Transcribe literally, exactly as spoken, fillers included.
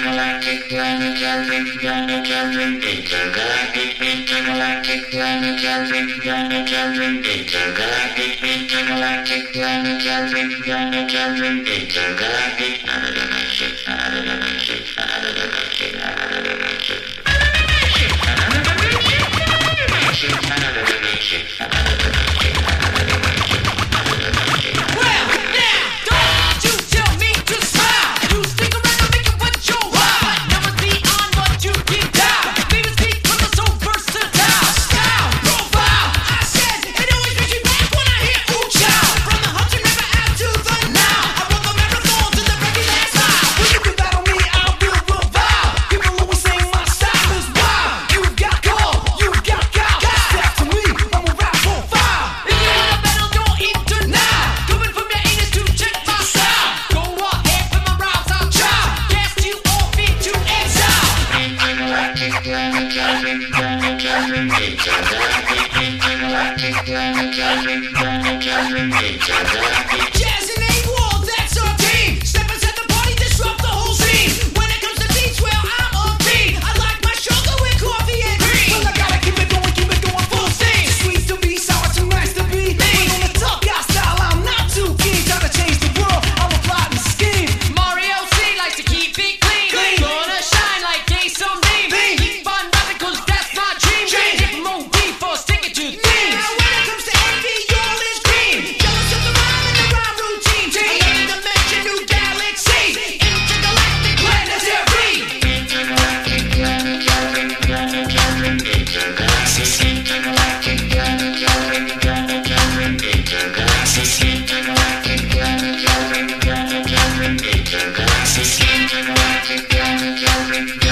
intergalactic planetary planetary intergalactic intergalactic planetary planetary intergalactic intergalactic planetary planetary intergalactic another dimension another dimension another dimension another dimension another dimension another dimension another dimension another dimension another dimension. Well, now, don't you tell me to smile. You stick around and make it what you want. Never beyond what you can down. Baby, speak from the so versatile. Style, profile. I said it always brings me back when I hear ooh child. From the hump you never out to the now. I run the marathon to the very last mile. When you can battle me, I will revile. People always say my style is wild. You've got gold, you've got gal. Step to me, I'm a rap profile. If you wanna battle, don't even deny. Coming from your anus to check my style. Go ahead with my rhymes, I'll try. Cast you off into exile. Intergalactic planetary planetary intergalactic intergalactic planetary planetary intergalactic. Jazz and A-Wall, that's our team. Step inside the party, disrupt the whole scene. When it comes to beats, well, I'm a fiend. I like my sugar with coffee and cream. Well, I gotta keep it going, keep it going full steam. Sweet to be, sour too nice to be. But on the tough guy style, I'm not too keen. Trying to change the world, I'm a plotting scheme. Mario C likes to keep it clean. Clean. Gonna shine like Ace on Beam. Beam. Keep on rapping, cause that's my dream. Dream. Hit more beat for sticking to themes. Now when it comes to envy, all is green. Jealous of the rhyme and the rhyme routine. Another dimension, new galaxy. Intergalactic planetary. Intergalactic planetary planetary intergalactic intergalactic planetary planetary intergalactic intergalactic planetary planetary intergalactic intergalactic planetary planetary